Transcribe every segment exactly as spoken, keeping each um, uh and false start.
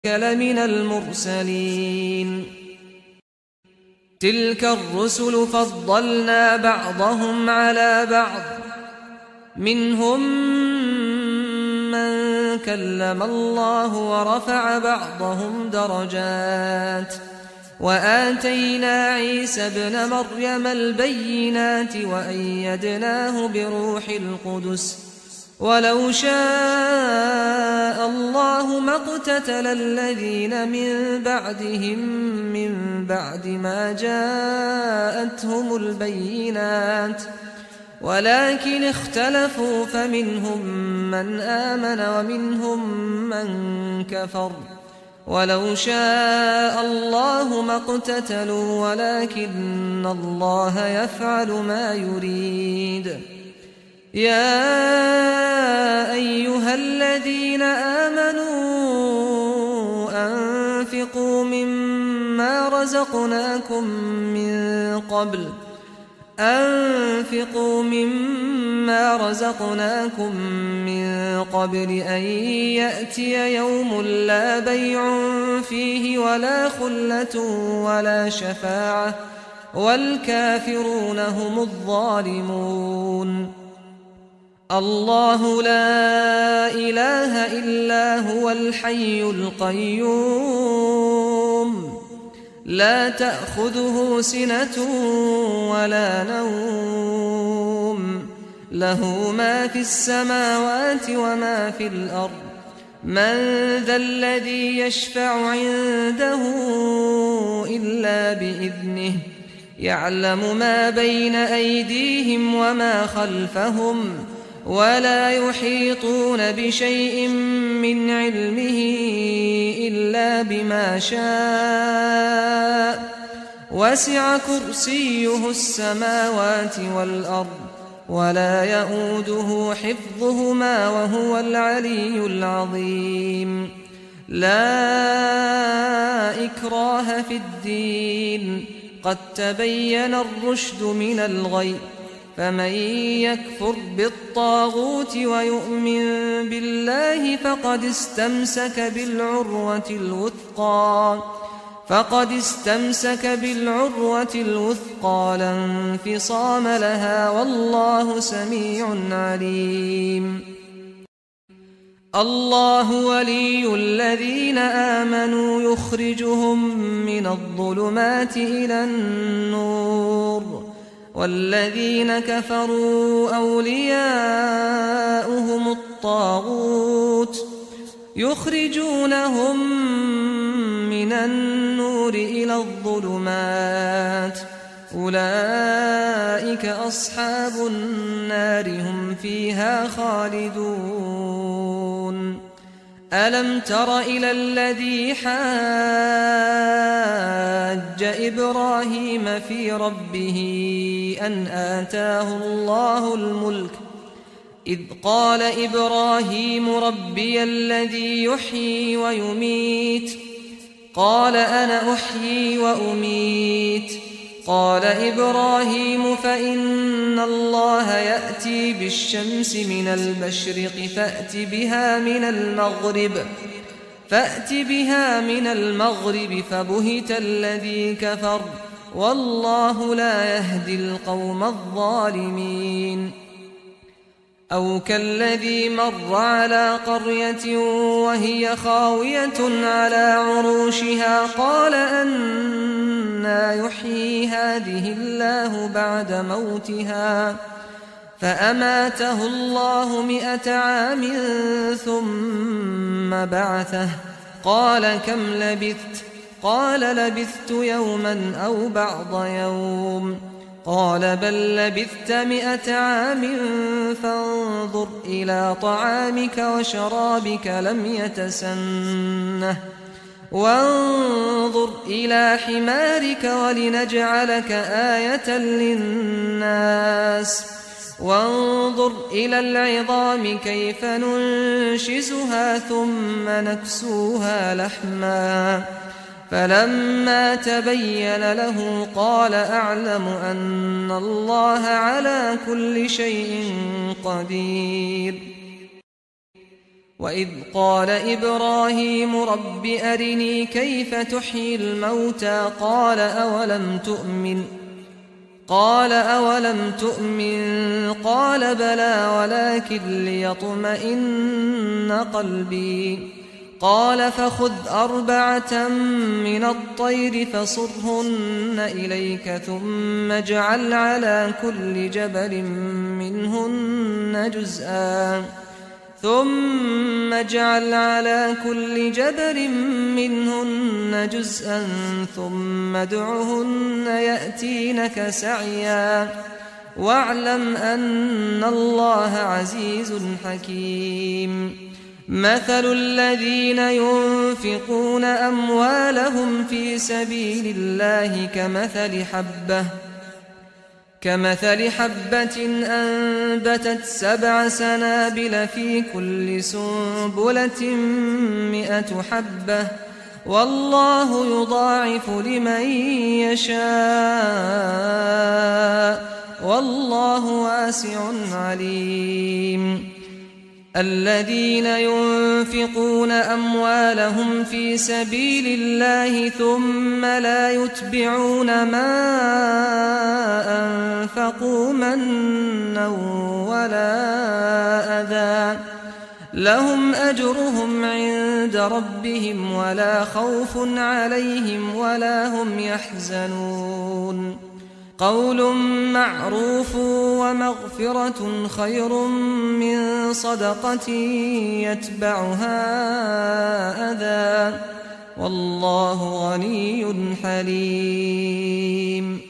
لمن المرسلين تلك الرسل فضلنا بعضهم على بعض منهم من كلم الله ورفع بعضهم درجات وآتينا عيسى ابن مريم البينات وأيدناه بروح القدس ولو شاء الله ما اقتتل الذين من بعدهم من بعد ما جاءتهم البينات ولكن اختلفوا فمنهم من آمن ومنهم من كفر ولو شاء الله ما اقتتلوا ولكن الله يفعل ما يريد يا أيها الذين آمنوا أنفقوا مما رزقناكم من قبل أنفقوا مما رزقناكم من قبل أن يأتي يوم لا بيع فيه ولا خلة ولا شفاعة والكافرون هم الظالمون الله لا إله إلا هو الحي القيوم لا تأخذه سنة ولا نوم له ما في السماوات وما في الأرض من ذا الذي يشفع عنده إلا بإذنه يعلم ما بين أيديهم وما خلفهم ولا يحيطون بشيء من علمه إلا بما شاء وسع كرسيه السماوات والأرض ولا يؤوده حفظهما وهو العلي العظيم لا إكراه في الدين قد تبين الرشد من الغي فمن يكفر بالطاغوت ويؤمن بالله فقد استمسك بالعروة الوثقى فقد استمسك بالعروة الوثقى لا انفصام لها والله سميع عليم الله ولي الذين آمنوا يخرجهم من الظلمات إلى النور والذين كفروا أولياؤهم الطاغوت يخرجونهم من النور إلى الظلمات أولئك أصحاب النار هم فيها خالدون ألم تر إلى الذي حاج إبراهيم في ربه أن آتاه الله الملك إذ قال إبراهيم ربي الذي يحيي ويميت قال أنا أحيي وأميت قال إبراهيم فإن الله يأتي بالشمس من المشرق فأت بها من المغرب فأت بها من المغرب فبهت الذي كفر والله لا يهدي القوم الظالمين أو كالذي مر على قرية وهي خاوية على عروشها قال أنى يحيي هذه الله بعد موتها فأماته الله مئة عام ثم بعثه قال كم لبثت قال لبثت يوما أو بعض يوم قال بل لبثت مئة عام فانظر إلى طعامك وشرابك لم يتسنه وانظر إلى حمارك ولنجعلك آية للناس وانظر إلى العظام كيف ننشزها ثم نكسوها لحما فلما تبين له قال أعلم أن الله على كل شيء قدير وإذ قال إبراهيم رب أرني كيف تحيي الموتى قال أولم تؤمن قال أولم تؤمن قال بلى ولكن ليطمئن قلبي قال فخذ أربعة من الطير فصرهن إليك ثم اجعل على كل جبل منهن جزءا ثم اجعل على كل جبل منهن جزءا ثم ادعهن يأتينك سعيا واعلم أن الله عزيز حكيم مثل الذين ينفقون أموالهم في سبيل الله كمثل حبة كمثل حبة أنبتت سبع سنابل في كل سنبلة مئة حبة والله يضاعف لمن يشاء والله واسع عليم الذين ينفقون أموالهم في سبيل الله ثم لا يتبعون ما أنفقوا منا ولا أذى لهم أجرهم عند ربهم ولا خوف عليهم ولا هم يحزنون قول معروف ومغفرة خير من صدقة يتبعها أذى والله غني حليم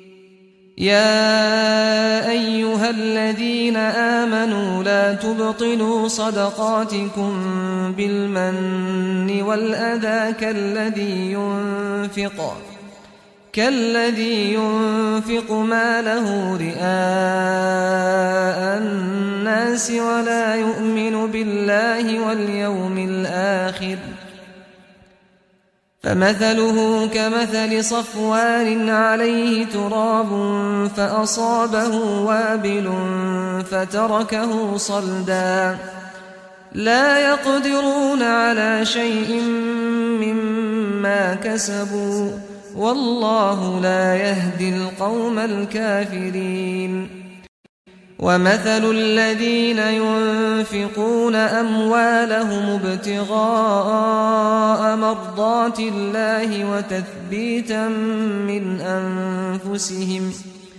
يا أيها الذين آمنوا لا تبطلوا صدقاتكم بالمن والأذى كالذي ينفق كالذي ينفق ماله رئاء الناس ولا يؤمن بالله واليوم الآخر فمثله كمثل صفوان عليه تراب فأصابه وابل فتركه صلدا لا يقدرون على شيء مما كسبوا والله لا يهدي القوم الكافرين ومثل الذين ينفقون أموالهم ابتغاء مرضات الله وتثبيتا من أنفسهم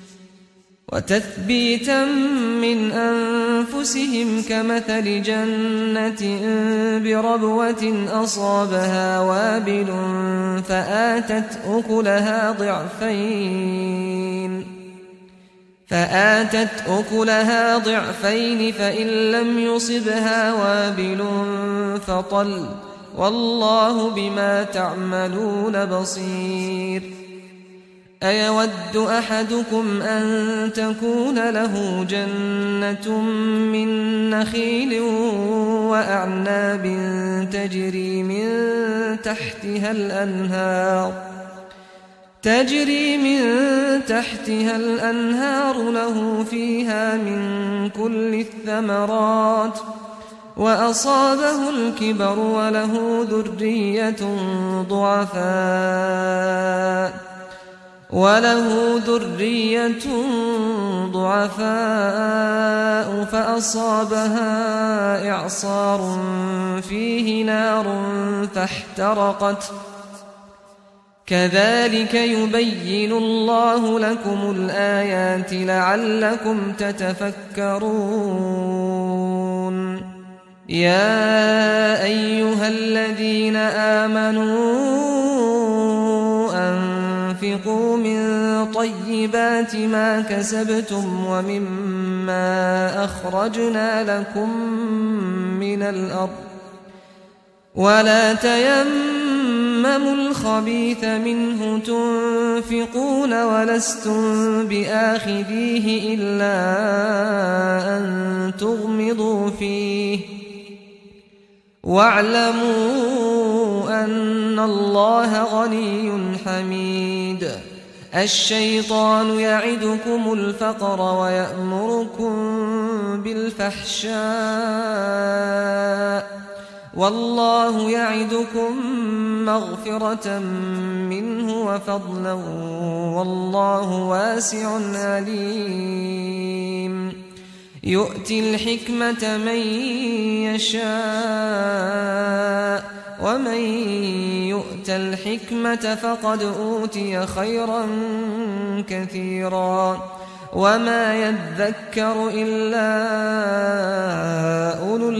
وتثبيتا من أنفسهم كمثل جنة بربوة أصابها وابل فآتت أكلها ضعفين فآتت أكلها ضعفين فإن لم يصبها وابل فطل والله بما تعملون بصير أيود أحدكم أن تكون له جنة من نخيل وأعناب تجري من تحتها الأنهار تجري من تحتها الأنهار له فيها من كل الثمرات وأصابه الكبر وله ذرية ضعفاء وله ذرية ضعفاء فأصابها إعصار فيه نار فاحترقت كذلك يبين الله لكم الآيات لعلكم تتفكرون يا أيها الذين آمنوا أنفقوا من طيبات ما كسبتم ومما أخرجنا لكم من الأرض ولا تيمموا الخبيث منه تنفقون ولستم بآخذيه إلا أن تغمضوا فيه واعلموا أن الله غني حميد الشيطان يعدكم الفقر ويأمركم بالفحشاء والله يعدكم مغفرة منه وفضلا والله واسع عليم يؤتي الحكمة من يشاء ومن يؤت الحكمة فقد أوتي خيرا كثيرا وما يذكر إلا أولو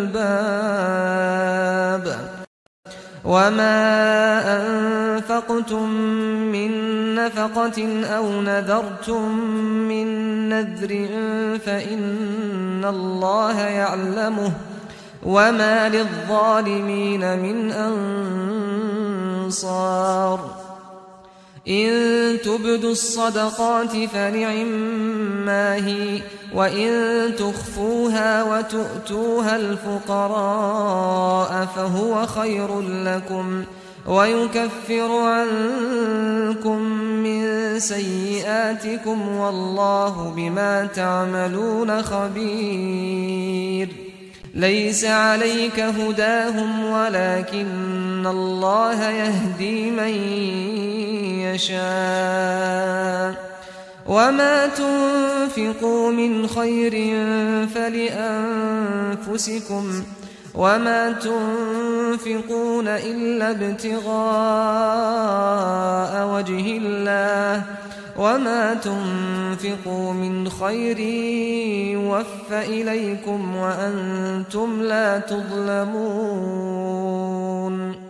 الألباب وما أنفقتم من نفقة أو نذرتم من نذر فإن الله يعلمه وما للظالمين من أنصار إن تبدوا الصدقات فنعما هي وإن تخفوها وتؤتوها الفقراء فهو خير لكم ويكفر عنكم من سيئاتكم والله بما تعملون خبير ليس عليك هداهم ولكن الله يهدي من يشاء وما تنفقوا من خير فلأنفسكم وما تنفقون إلا ابتغاء وجه الله وما تنفقوا من خير يوفى إليكم وأنتم لا تظلمون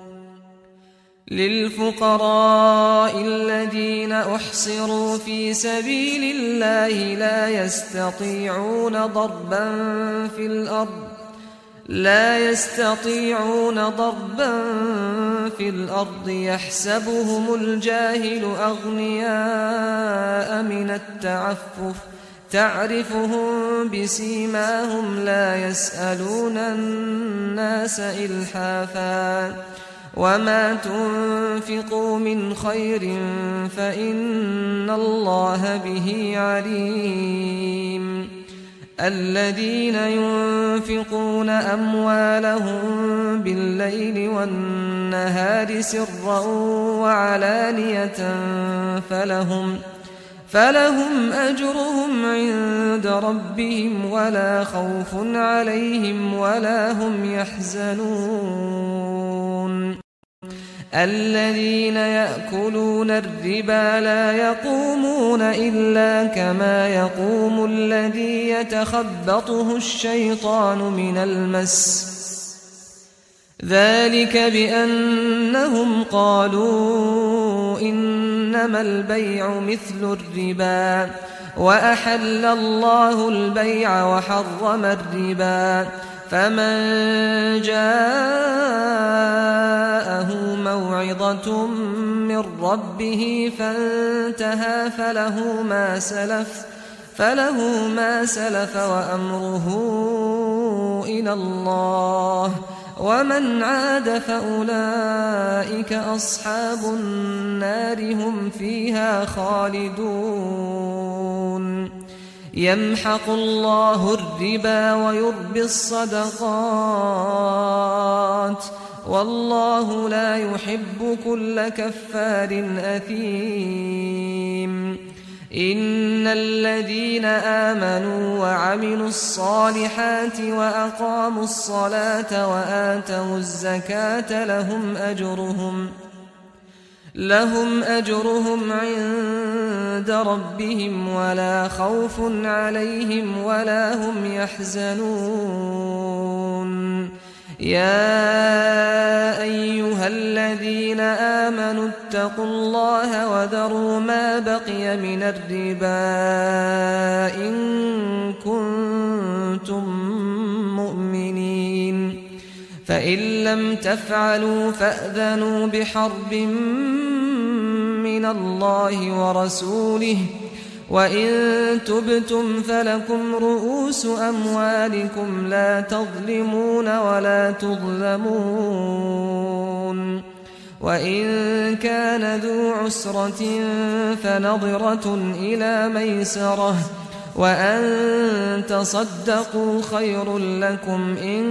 للفقراء الذين أحصروا في سبيل الله لا يستطيعون ضربا في الأرض لا يستطيعون ضربا في الأرض يحسبهم الجاهل أغنياء من التعفف تعرفهم بسيماهم لا يسألون الناس إلحافا وما تنفقوا من خير فإن الله به عليم الذين ينفقون أموالهم بالليل والنهار سرا وعلانية فلهم فلهم أجرهم عند ربهم ولا خوف عليهم ولا هم يحزنون الذين يأكلون الربا لا يقومون إلا كما يقوم الذي يتخبطه الشيطان من المس ذلك بأنهم قالوا إنما البيع مثل الربا وأحل الله البيع وحرم الربا فمن جاءه موعظة من ربه فانتهى فله ما سلف فله ما سلف وأمره إلى الله ومن عاد فأولئك أصحاب النار هم فيها خالدون يمحق الله الربا ويربي الصدقات والله لا يحب كل كفار أثيم إن الذين آمنوا وعملوا الصالحات وأقاموا الصلاة وآتوا الزكاة لهم أجرهم لهم أجرهم عند ربهم ولا خوف عليهم ولا هم يحزنون يا أيها الذين آمنوا اتقوا الله وذروا ما بقي من الربا إن كنتم مؤمنين فإن لم تفعلوا فأذنوا بحرب من الله ورسوله وإن تبتم فلكم رؤوس أموالكم لا تظلمون ولا تظلمون وإن كان ذو عسرة فنظرة إلى ميسرة وأن تصدقوا خير لكم إن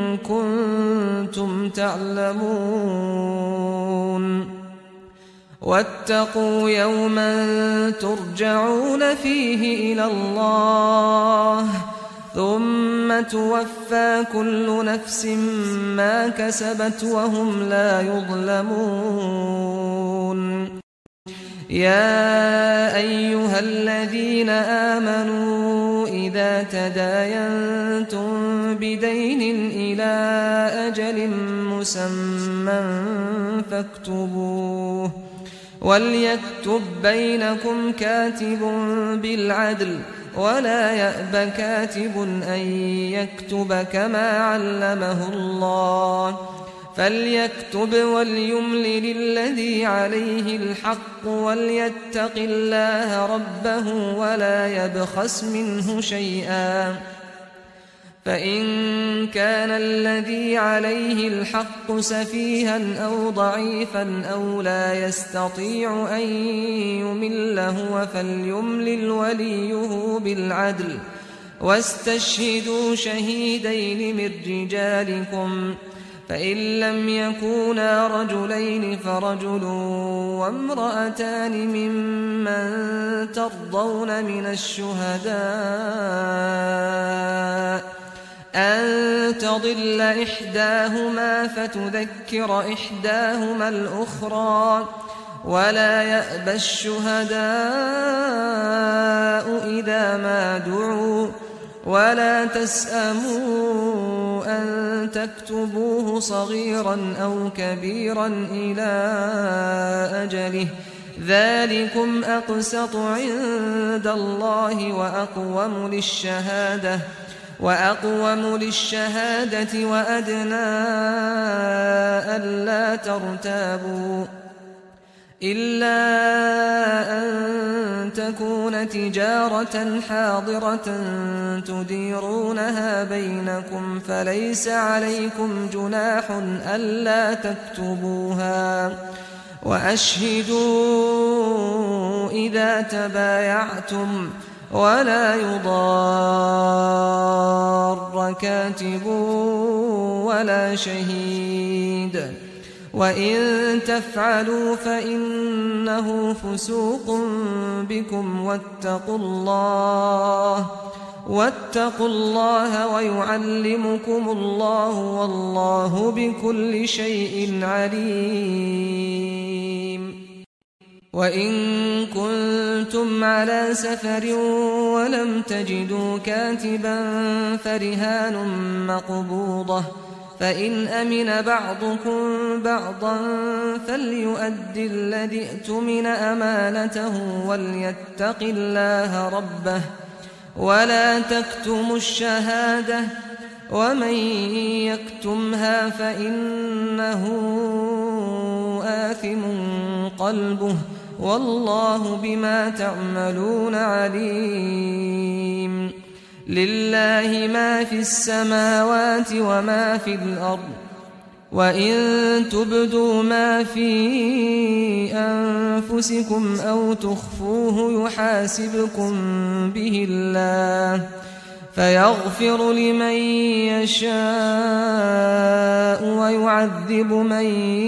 كنتم تعلمون واتقوا يوما ترجعون فيه إلى الله ثم توفى كل نفس ما كسبت وهم لا يظلمون يا أيها الذين آمنوا إذا تداينتم بدين إلى أجل مسمى فاكتبوه وليكتب بينكم كاتب بالعدل ولا يأب كاتب أن يكتب كما علمه الله فليكتب وليملل الذي عليه الحق وليتق الله ربه ولا يبخس منه شيئا فإن كان الذي عليه الحق سفيها أو ضعيفا أو لا يستطيع أن يمل هو فليملل وليه بالعدل واستشهدوا شهيدين من رجالكم فإن لم يكونا رجلين فرجل وامرأتان ممن ترضون من الشهداء أن تضل إحداهما فتذكر إحداهما الأخرى ولا يأبى الشهداء إذا ما دعوا ولا تسأموا أن تكتبوه صغيرا أو كبيرا إلى أجله ذلكم أقسط عند الله وأقوم للشهادة وأقوم للشهادة وأدنى ألا ترتابوا إلا أن تكون تجارة حاضرة تديرونها بينكم فليس عليكم جناح ألا تكتبوها وأشهدوا إذا تبايعتم ولا يضار كاتب ولا شهيد وإن تفعلوا فإنه فسوق بكم واتقوا الله واتقوا الله ويعلمكم الله والله بكل شيء عليم وإن كنتم على سفر ولم تجدوا كاتبا فرهان مقبوضة فإن أمن بعضكم بعضا فليؤد الذي ائتمن أمانته وليتق الله ربه ولا تكتموا الشهادة ومن يكتمها فإنه آثم قلبه والله بما تعملون عليم لله ما في السماوات وما في الأرض وإن تبدوا ما في أنفسكم أو تخفوه يحاسبكم به الله فيغفر لمن يشاء ويعذب من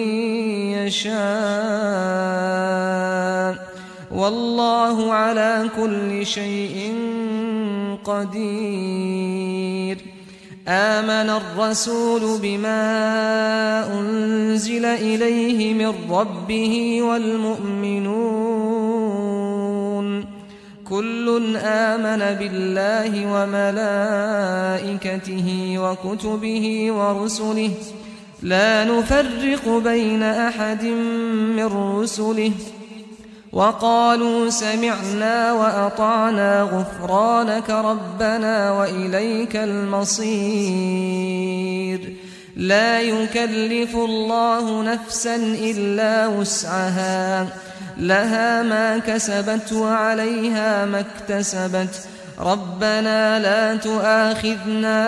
يشاء والله على كل شيء قدير آمن الرسول بما أنزل إليه من ربه والمؤمنون كل آمن بالله وملائكته وكتبه ورسله لا نفرق بين أحد من رسله وقالوا سمعنا وأطعنا غفرانك ربنا وإليك المصير لا يكلف الله نفسا إلا وسعها لها ما كسبت وعليها ما اكتسبت ربنا لا تؤاخذنا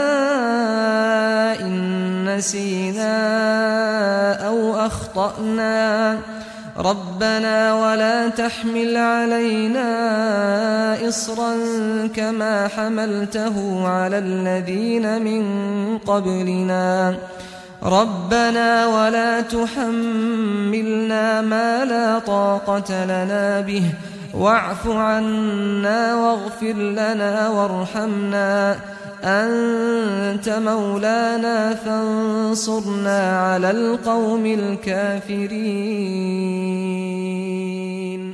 إن نسينا أو أخطأنا ربنا ولا تحمل علينا إصرا كما حملته على الذين من قبلنا ربنا ولا تحملنا ما لا طاقة لنا به واعف عنا واغفر لنا وارحمنا أنت مولانا فانصرنا على القوم الكافرين.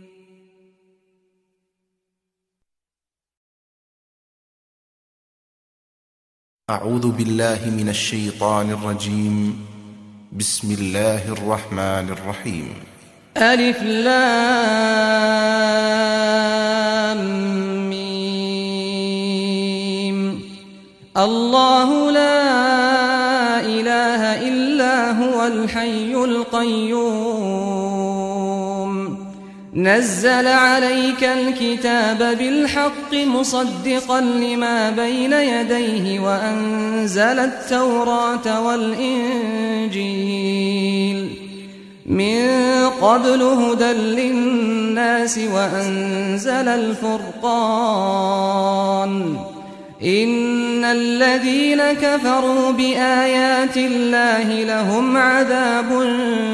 أعوذ بالله من الشيطان الرجيم. بسم الله الرحمن الرحيم. ألف لام ميم الله لا إله إلا هو الحي القيوم نزل عليك الكتاب بالحق مصدقا لما بين يديه وأنزل التوراة والإنجيل من قبل هدى للناس وأنزل الفرقان إن الذين كفروا بآيات الله لهم عذاب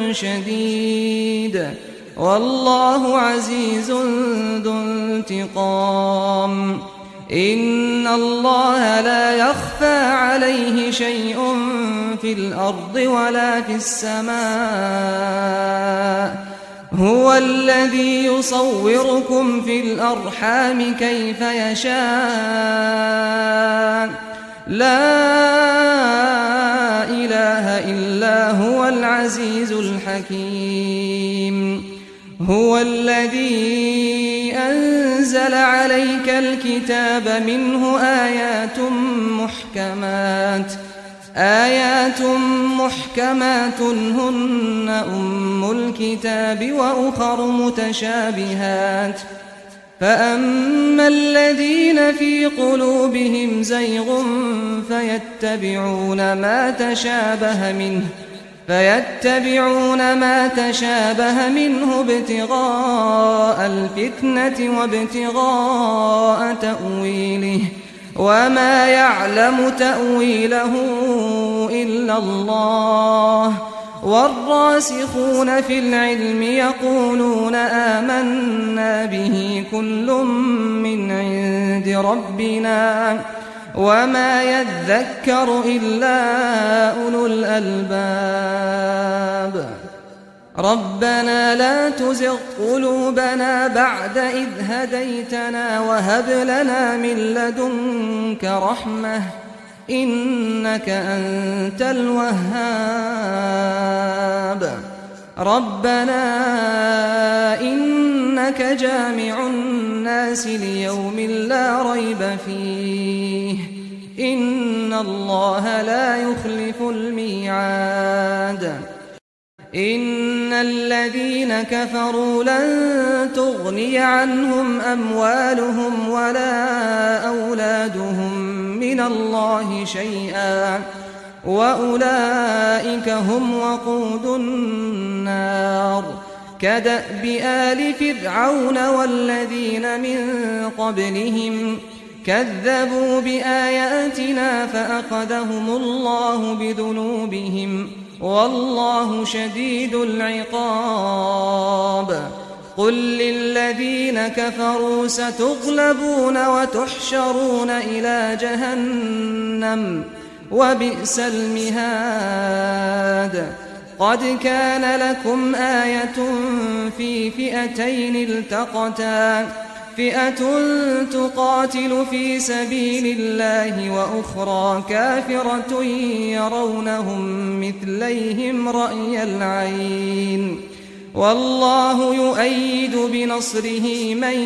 شديد والله عزيز ذو انتقام إن الله لا يخفى عليه شيء في الأرض ولا في السماء هو الذي يصوركم في الأرحام كيف يشاء لا إله إلا هو العزيز الحكيم هو الذي أنزل عليك الكتاب منه آيات محكمات آيات محكمات هن أم الكتاب وأخر متشابهات فأما الذين في قلوبهم زيغ فيتبعون ما تشابه منه فيتبعون ما تشابه منه ابتغاء الفتنة وابتغاء تأويله وما يعلم تأويله إلا الله والراسخون في العلم يقولون آمنا به كل من عند ربنا وما يذكر إلا أولو الألباب ربنا لا تزغ قلوبنا بعد إذ هديتنا وهب لنا من لدنك رحمة إنك أنت الوهاب ربنا إنك جامع الناس ليوم لا ريب فيه إن الله لا يخلف الميعاد إن الذين كفروا لن تغني عنهم أموالهم ولا أولادهم من الله شيئا وأولئك هم وقود النار كدأب آل فرعون والذين من قبلهم كذبوا بآياتنا فأخذهم الله بذنوبهم والله شديد العقاب قل للذين كفروا ستغلبون وتحشرون إلى جهنم وبئس المهاد قد كان لكم آية في فئتين التقتا فئة تقاتل في سبيل الله وأخرى كافرة يرونهم مثليهم رأي العين والله يؤيد بنصره من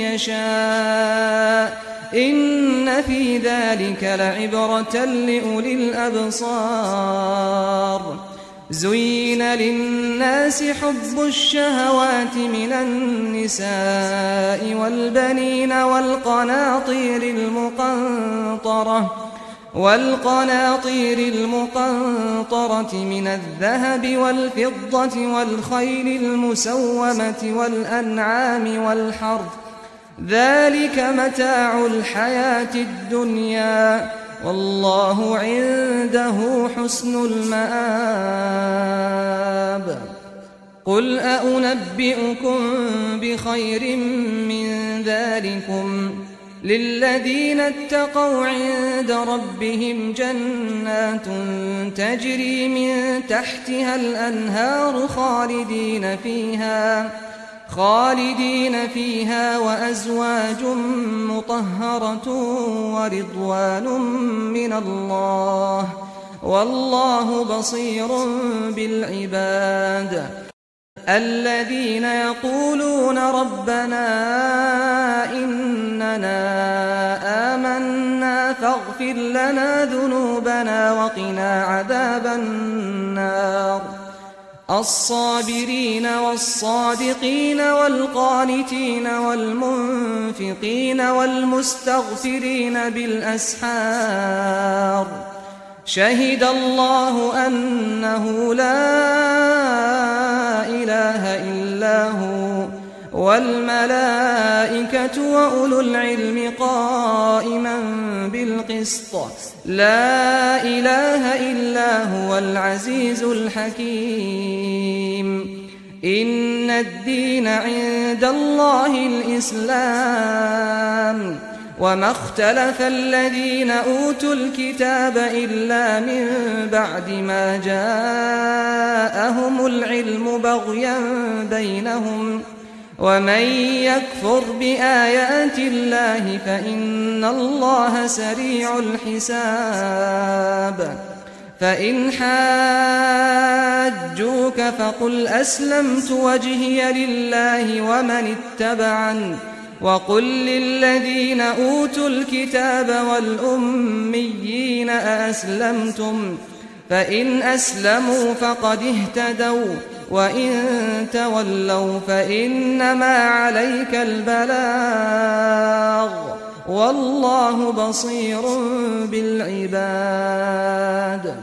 يشاء إن في ذلك لعبرة لأولي الأبصار زين للناس حب الشهوات من النساء والبنين والقناطير المقنطرة والقناطير المقنطرة من الذهب والفضة والخيل المسومة والأنعام والحرث ذلك متاع الحياة الدنيا والله عنده حسن المآب. قل أنبئكم بخير من ذلكم للذين اتقوا عند ربهم جنات تجري من تحتها الأنهار خالدين فيها خالدين فيها وأزواج مطهرة ورضوان من الله والله بصير بالعباد. الذين يقولون ربنا إننا آمنا فاغفر لنا ذنوبنا وقنا عذاب النار الصابرين والصادقين والقانتين والمنفقين والمستغفرين بالأسحار شهد الله أنه لا إله إلا هو والملائكة وأولو العلم قائما بالقسط لا إله إلا هو العزيز الحكيم. إن الدين عند الله الإسلام وما اختلف الذين أوتوا الكتاب إلا من بعد ما جاءهم العلم بغيا بينهم ومن يكفر بآيات الله فإن الله سريع الحساب. فإن حاجوك فقل أسلمت وجهي لله ومن اتبعني وقل للذين أوتوا الكتاب والأميين أأسلمتم فإن أسلموا فقد اهتدوا وإن تولوا فإنما عليك البلاغ والله بصير بالعباد.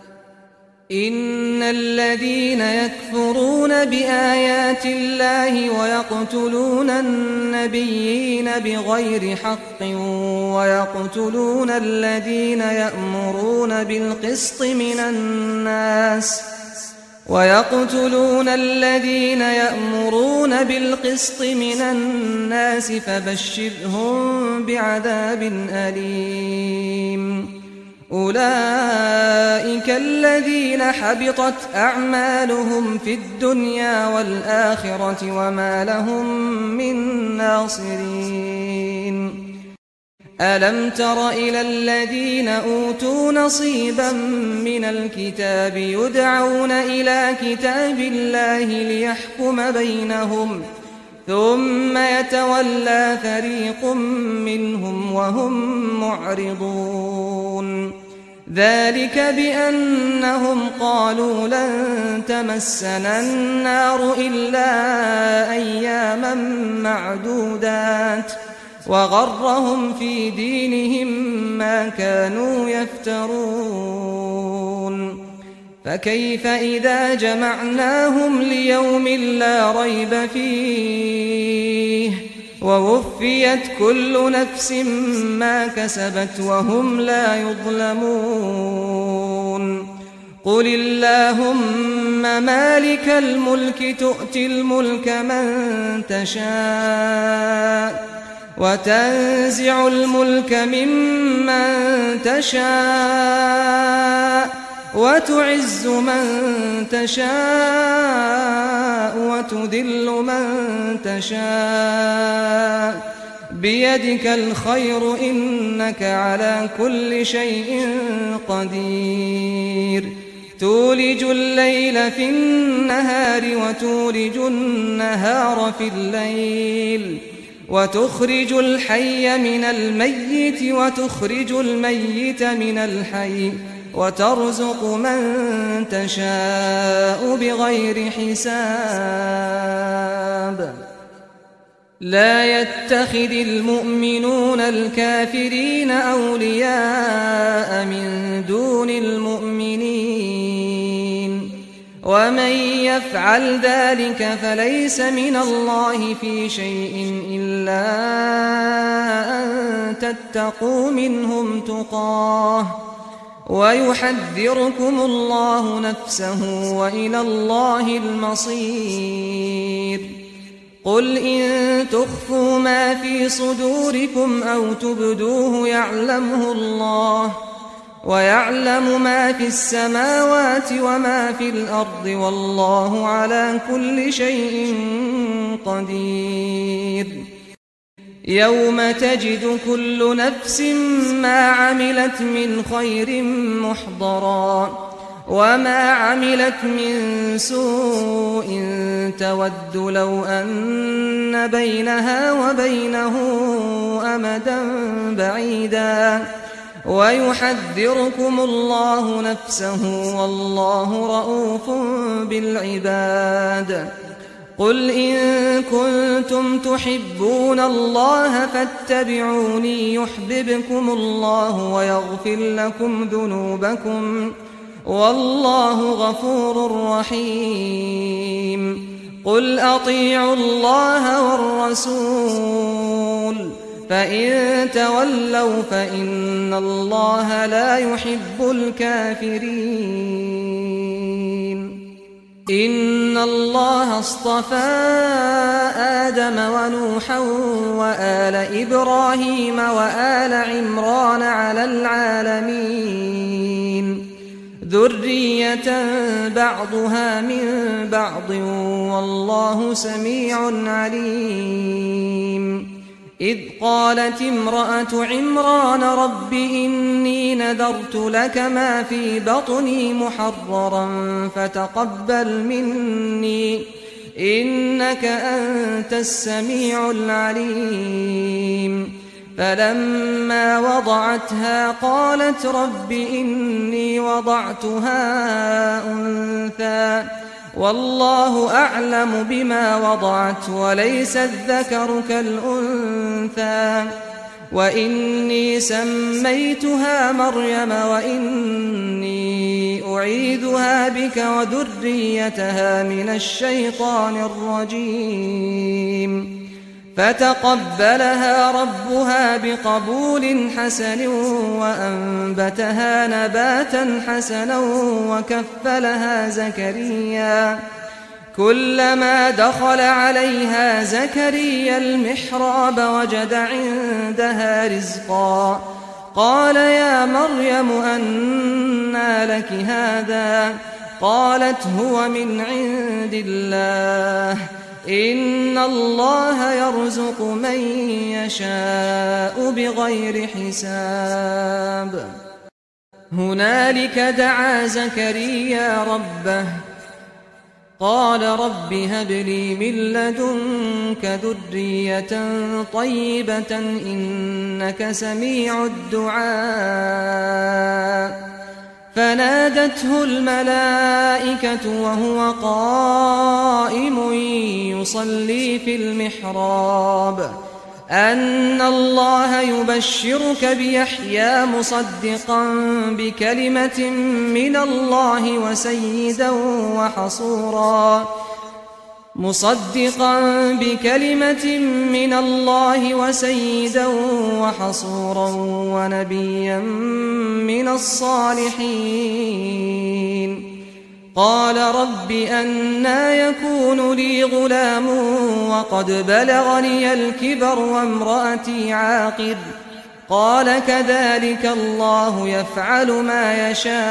إن الذين يكفرون بآيات الله ويقتلون النبيين بغير حق ويقتلون الذين يأمرون بالقسط من الناس ويقتلون الذين يأمرون بالقسط من الناس فبشرهم بعذاب أليم. أولئك الذين حبطت أعمالهم في الدنيا والآخرة وما لهم من ناصرين. ألم تر إلى الذين أوتوا نصيبا من الكتاب يدعون إلى كتاب الله ليحكم بينهم ثم يتولى فريق منهم وهم معرضون. ذلك بأنهم قالوا لن تمسنا النار إلا أياما معدودات وغرهم في دينهم ما كانوا يفترون. فكيف إذا جمعناهم ليوم لا ريب فيه ووفيت كل نفس ما كسبت وهم لا يظلمون. قل اللهم مالك الملك تؤتي الملك من تشاء وتنزع الملك ممن تشاء وتعز من تشاء وتذل من تشاء بيدك الخير إنك على كل شيء قدير. تولج الليل في النهار وتولج النهار في الليل وتخرج الحي من الميت وتخرج الميت من الحي وترزق من تشاء بغير حساب لا يتخذ المؤمنون الكافرين أولياء من دون المؤمنين ومن يفعل ذلك فليس من الله في شيء إلا أن تتقوا منهم تقاه ويحذركم الله نفسه وإلى الله المصير قل إن تخفوا ما في صدوركم أو تبدوه يعلمه الله ويعلم ما في السماوات وما في الأرض والله على كل شيء قدير يوم تجد كل نفس ما عملت من خير محضرا وما عملت من سوء تود لو أن بينها وبينه أمدا بعيدا ويحذركم الله نفسه والله رؤوف بالعباد قل إن كنتم تحبون الله فاتبعوني يحببكم الله ويغفر لكم ذنوبكم والله غفور رحيم قل أطيعوا الله والرسول فإن تولوا فإن الله لا يحب الكافرين إن الله اصطفى آدم ونوحا وآل إبراهيم وآل عمران على العالمين ذرية بعضها من بعض والله سميع عليم إذ قالت امرأة عمران رب إني نذرت لك ما في بطني محررا فتقبل مني إنك أنت السميع العليم فلما وضعتها قالت رب إني وضعتها أنثى والله أعلم بما وضعت وليس الذكر كالأنثى وإني سميتها مريم وإني أعيذها بك وذريتها من الشيطان الرجيم فتقبلها ربها بقبول حسن وأنبتها نباتا حسنا وكفلها زكريا كلما دخل عليها زكريا المحراب وجد عندها رزقا قال يا مريم أنى لك هذا قالت هو من عند الله إن الله يرزق من يشاء بغير حساب هنالك دعا زكريا ربه قال رب هب لي من لدنك ذرية طيبة إنك سميع الدعاء فنادته الملائكة وهو قائم يصلي في المحراب أن الله يبشرك بيحيى مصدقا بكلمة من الله وسيدا وحصورا مصدقا بكلمة من الله وسيدا وحصورا ونبيا من الصالحين قال رب أنى يكون لي غلام وقد بلغني الكبر وامرأتي عاقر قال كذلك الله يفعل ما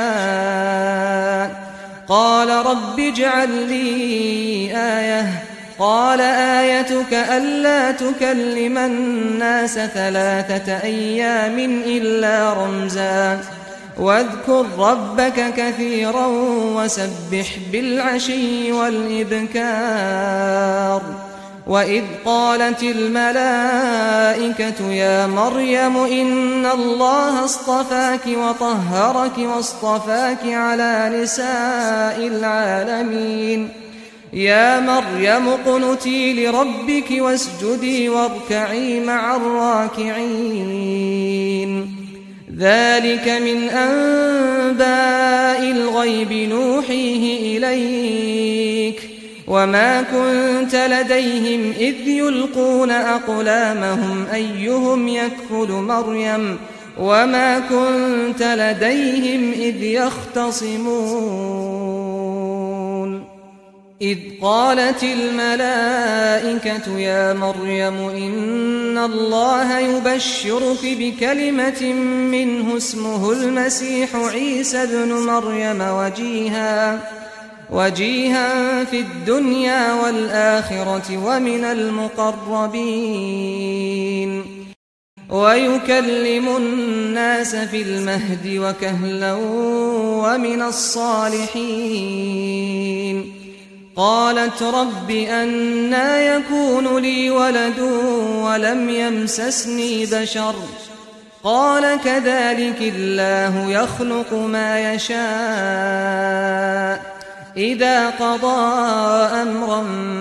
يشاء قال رب اجعل لي آية قال آيتك ألا تكلم الناس ثلاثة أيام إلا رمزا واذكر ربك كثيرا وسبح بالعشي والإبكار وإذ قالت الملائكة يا مريم إن الله اصطفاك وطهرك واصطفاك على نساء العالمين يا مريم اقنتي لربك واسجدي واركعي مع الراكعين ذلك من أنباء الغيب نوحيه إليك وما كنت لديهم إذ يلقون أقلامهم أيهم يكفل مريم وما كنت لديهم إذ يختصمون إذ قالت الملائكة يا مريم إن الله يبشرك بكلمة منه اسمه المسيح عيسى ابن مريم وجيها وجيها في الدنيا والآخرة ومن المقربين ويكلم الناس في المهد وكهلا ومن الصالحين قالت رب أنى يكون لي ولد ولم يمسسني بشر قال كذلك الله يخلق ما يشاء إذا قضى أمرا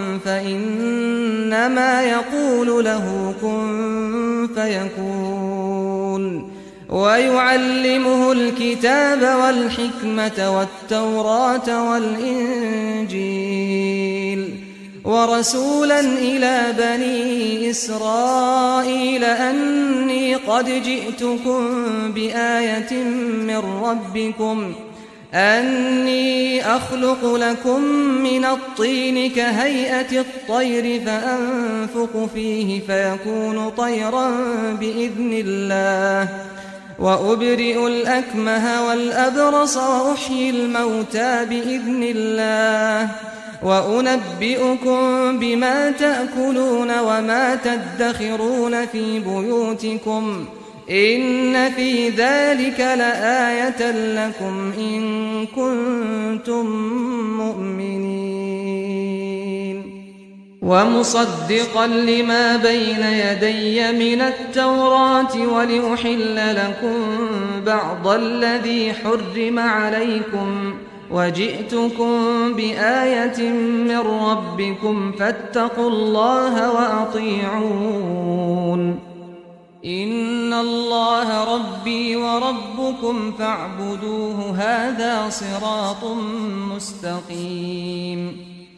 فإنما يقول له كن فيكون ويعلمه الكتاب والحكمة والتوراة والإنجيل ورسولا إلى بني إسرائيل أني قد جئتكم بآية من ربكم أني أخلق لكم من الطين كهيئة الطير فأنفخ فيه فيكون طيرا بإذن الله وأبرئ الأكمه والأبرص وأحيي الموتى بإذن الله وأنبئكم بما تأكلون وما تدخرون في بيوتكم إن في ذلك لآية لكم إن كنتم مؤمنين ومصدقا لما بين يدي من التوراة ولأحل لكم بعض الذي حرم عليكم وجئتكم بآية من ربكم فاتقوا الله وأطيعون إن الله ربي وربكم فاعبدوه هذا صراط مستقيم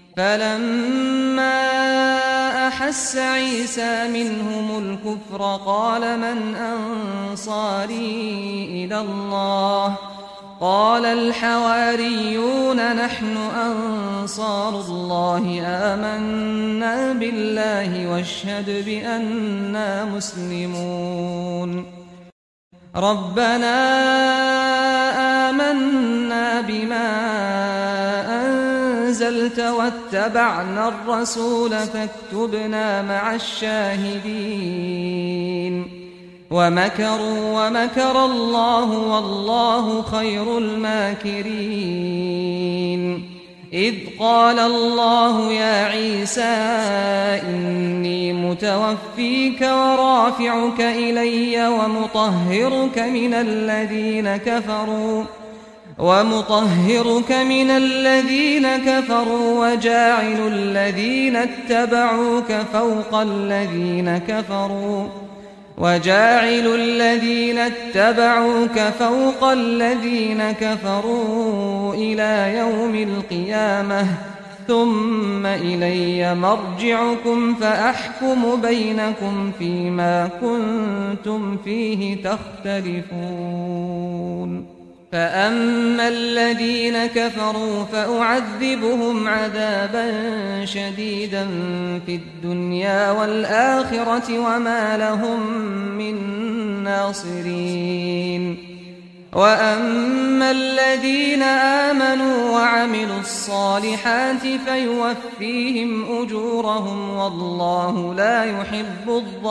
فلما أحس عيسى منهم الكفر قال من أنصاري إلى الله قال الحواريون نحن أنصار الله آمنا بالله واشهد بأننا مسلمون ربنا آمنا بما أنزلت واتبعنا الرسول فاكتبنا مع الشاهدين ومكروا ومكر الله والله خير الماكرين إذ قال الله يا عيسى إني متوفيك ورافعك إلي ومطهرك من الذين كفروا ومطهرك من الذين كفروا وجاعل الذين اتبعوك فوق الذين كفروا وجاعل الذين اتبعوك فوق الذين كفروا إلى يوم القيامة ثم إلي مرجعكم فأحكم بينكم فيما كنتم فيه تختلفون فأما الذين كفروا فأعذبهم عذابا شديدا في الدنيا والآخرة وما لهم من ناصرين وأما الذين آمنوا وعملوا الصالحات فيوفيهم أجورهم والله لا يحب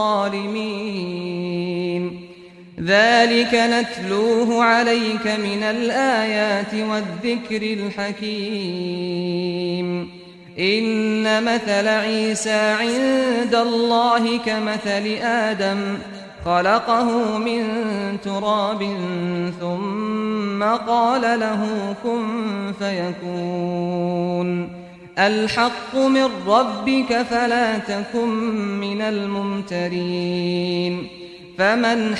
الظالمين ذلك نتلوه عليك من الآيات والذكر الحكيم إن مثل عيسى عند الله كمثل آدم خلقه من تراب ثم قال له كن فيكون الحق من ربك فلا تكن من الممترين فمن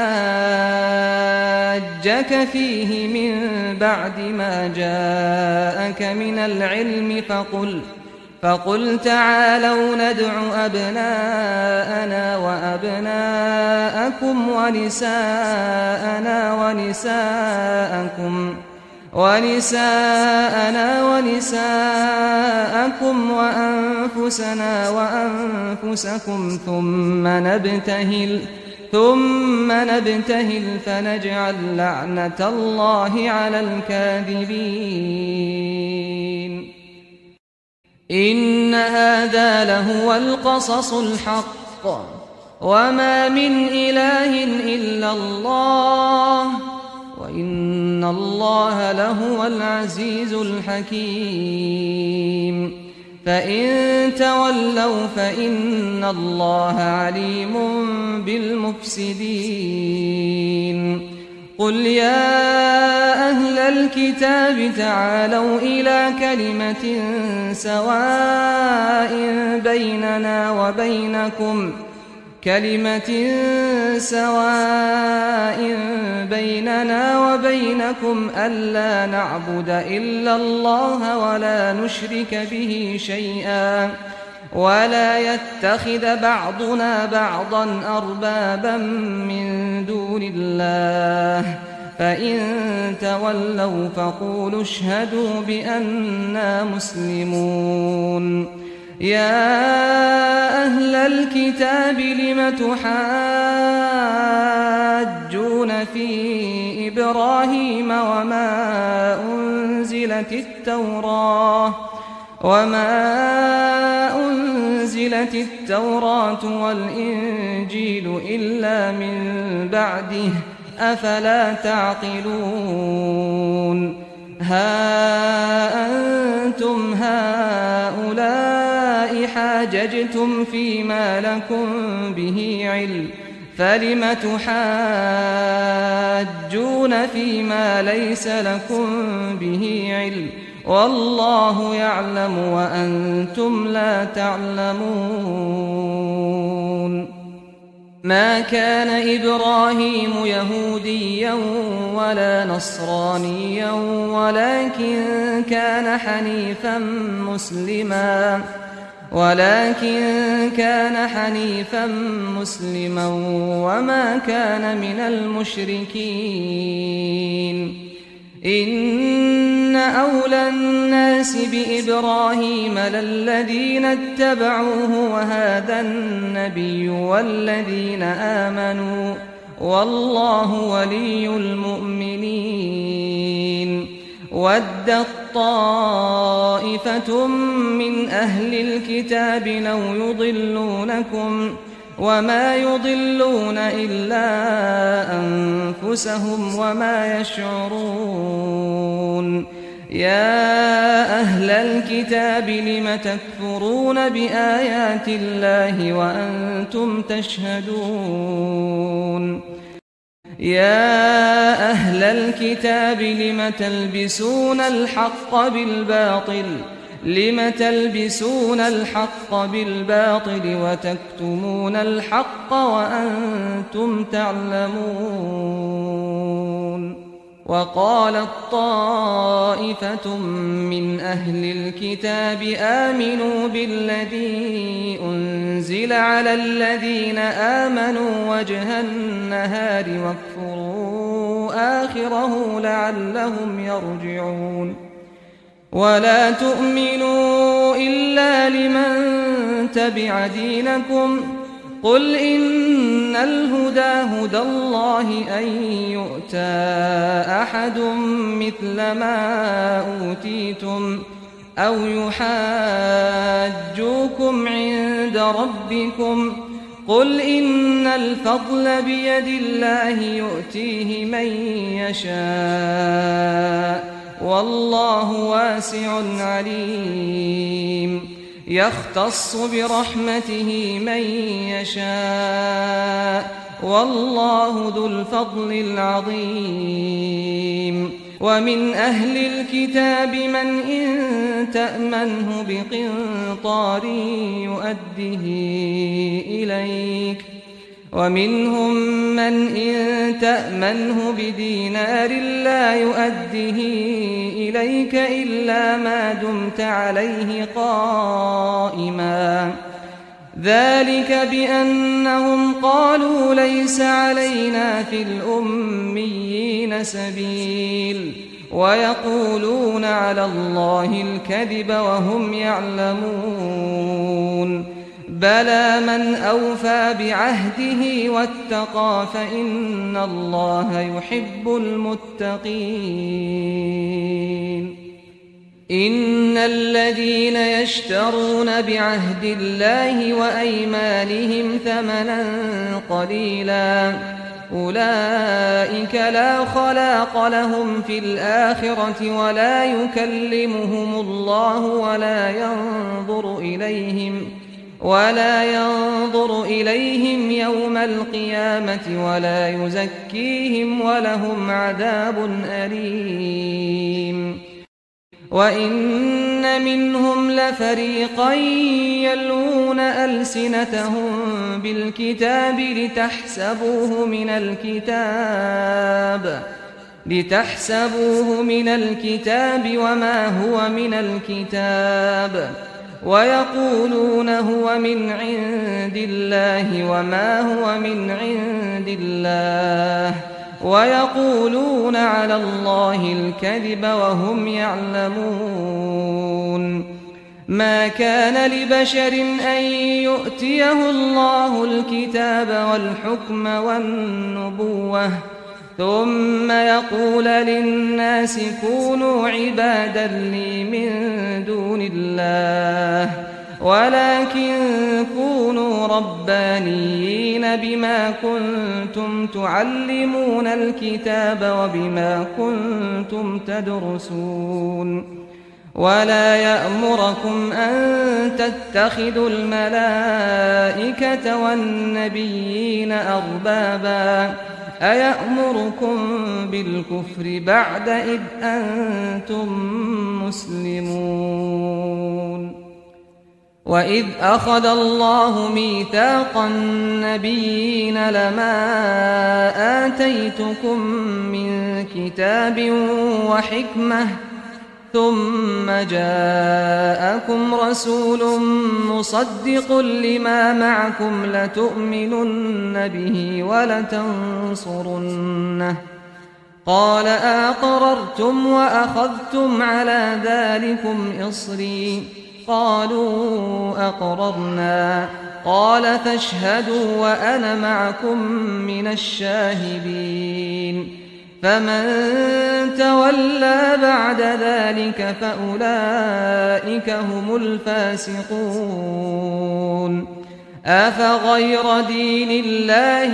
حاجك فيه من بعد ما جاءك من العلم فقل فقل تعالوا ندع أبناءنا وأبناءكم ونساءنا ونساءكم ونساءنا ونساءكم وأنفسنا وأنفسكم ثم نبتهل ثم نبتهل فنجعل لعنة الله على الكاذبين إن هذا لهو القصص الحق وما من إله إلا الله وإن الله لهو العزيز الحكيم فإن تولوا فإن الله عليم بالمفسدين قل يا أهل الكتاب تعالوا إلى كلمة سواء بيننا وبينكم كلمة سواء بيننا وبينكم ألا نعبد إلا الله ولا نشرك به شيئا ولا يتخذ بعضنا بعضا أربابا من دون الله فإن تولوا فقولوا اشهدوا بأننا مسلمون يا أهل الكتاب لم تحاجون في إبراهيم وما أنزلت التوراة وما أنزلت التوراة والإنجيل إلا من بعده أفلا تعقلون ها أنتم هؤلاء حاججتم فيما لكم به علم فلم تحاجون فيما ليس لكم به علم والله يعلم وأنتم لا تعلمون ما كان إبراهيم يهوديا ولا نصرانيا ولكن كان حنيفا مسلما ولكن كان حنيفا مسلما وما كان من المشركين إن أولى الناس بإبراهيم للذين اتبعوه وهذا النبي والذين آمنوا والله ولي المؤمنين ودت طائفة من أهل الكتاب لو يضلونكم وما يضلون إلا أنفسهم وما يشعرون يا أهل الكتاب لم تكفرون بآيات الله وأنتم تشهدون يا أهل الكتاب لم تلبسون الحق بالباطل لم تلبسون الحق بالباطل وتكتمون الحق وأنتم تعلمون وقالت طائفة من أهل الكتاب آمنوا بالذي أنزل على الذين آمنوا وجه النهار واكفروا آخره لعلهم يرجعون ولا تؤمنوا إلا لمن تبع دينكم قل إن الهدى هدى الله أن يؤتى أحد مثل ما أوتيتم أو يحاجوكم عند ربكم قل إن الفضل بيد الله يؤتيه من يشاء والله واسع عليم يختص برحمته من يشاء والله ذو الفضل العظيم ومن أهل الكتاب من إن تأمنه بقنطار يؤده إليك ومنهم من إن تأمنه بدينار لا يؤده إليك إلا ما دمت عليه قائما ذلك بأنهم قالوا ليس علينا في الأميين سبيل ويقولون على الله الكذب وهم يعلمون بلى من أوفى بعهده واتقى فإن الله يحب المتقين إن الذين يشترون بعهد الله وأيمانهم ثمنا قليلا أولئك لا خلاق لهم في الآخرة ولا يكلمهم الله ولا ينظر إليهم ولا ينظر إليهم يوم القيامة ولا يزكيهم ولهم عذاب أليم وإن منهم لفريقا يلوون ألسنتهم بالكتاب لتحسبوه من الكتاب لتحسبوه من الكتاب وما هو من الكتاب ويقولون هو من عند الله وما هو من عند الله ويقولون على الله الكذب وهم يعلمون ما كان لبشر أن يؤتيه الله الكتاب والحكم والنبوة ثم يقول للناس كونوا عبادا لي من دون الله ولكن كونوا ربانيين بما كنتم تعلمون الكتاب وبما كنتم تدرسون ولا يأمركم أن تتخذوا الملائكة والنبيين أربابا أيأمركم بالكفر بعد إذ أنتم مسلمون وإذ أخذ الله ميثاق النبيين لما آتيتكم من كتاب وحكمة ثم جاءكم رسول مصدق لما معكم لتؤمنن به ولتنصرنه قال أقررتم وأخذتم على ذلكم إصري قالوا أقررنا قال فاشهدوا وأنا معكم من الشاهدين فمن تولى بعد ذلك فأولئك هم الفاسقون أفغير دين الله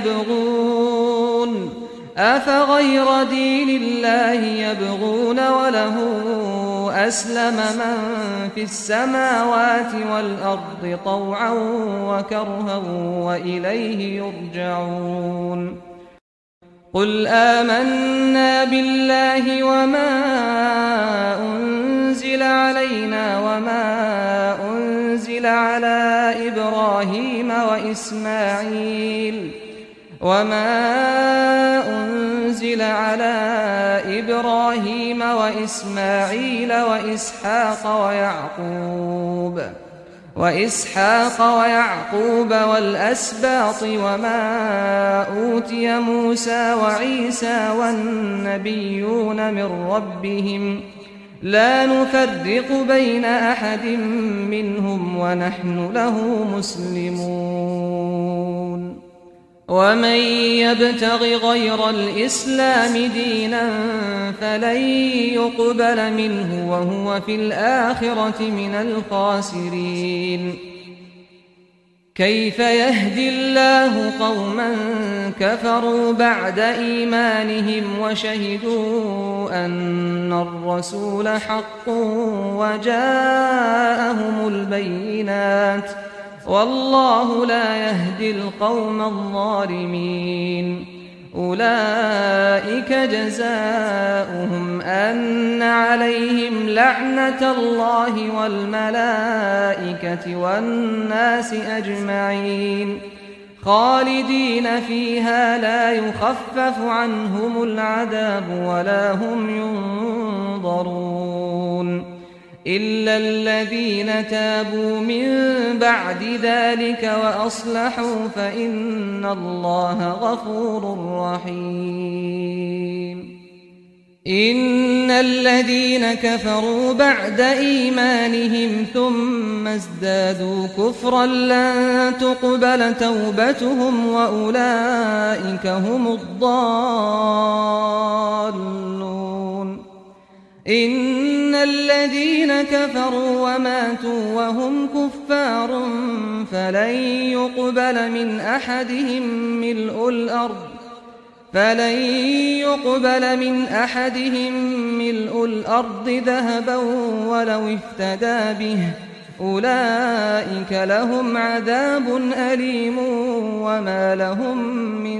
يبغون أفغير دين الله يبغون وله أسلم من في السماوات والأرض طوعا وكرها وإليه يرجعون قل آمنا بالله وما أنزل علينا وما أنزل على إبراهيم وإسماعيل وما أنزل على إبراهيم وإسماعيل وإسحاق ويعقوب وإسحاق ويعقوب والأسباط وما أوتي موسى وعيسى والنبيون من ربهم لا نفرق بين أحد منهم ونحن له مسلمون ومن يبتغ غير الإسلام دينا فلن يقبل منه وهو في الآخرة من الخاسرين كيف يهدي الله قوما كفروا بعد إيمانهم وشهدوا أن الرسول حق وجاءهم البينات بينات والله لا يهدي القوم الظالمين أولئك جزاؤهم أن عليهم لعنة الله والملائكة والناس أجمعين خالدين فيها لا يخفف عنهم العذاب ولا هم ينظرون إلا الذين تابوا من بعد ذلك وأصلحوا فإن الله غفور رحيم إن الذين كفروا بعد إيمانهم ثم ازدادوا كفرا لن تقبل توبتهم وأولئك هم الضالون إن الذين كفروا وماتوا وهم كفار فلن يقبل من أحدهم ملء الأرض فلن يقبل من أحدهم ملء الأرض ذهبا ولو افتدى به أولئك لهم عذاب أليم وما لهم من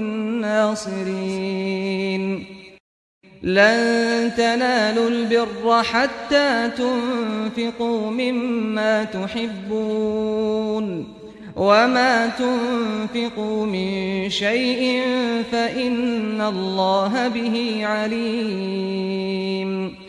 ناصرين لن تنالوا البر حتى تنفقوا مما تحبون وما تنفقوا من شيء فإن الله به عليم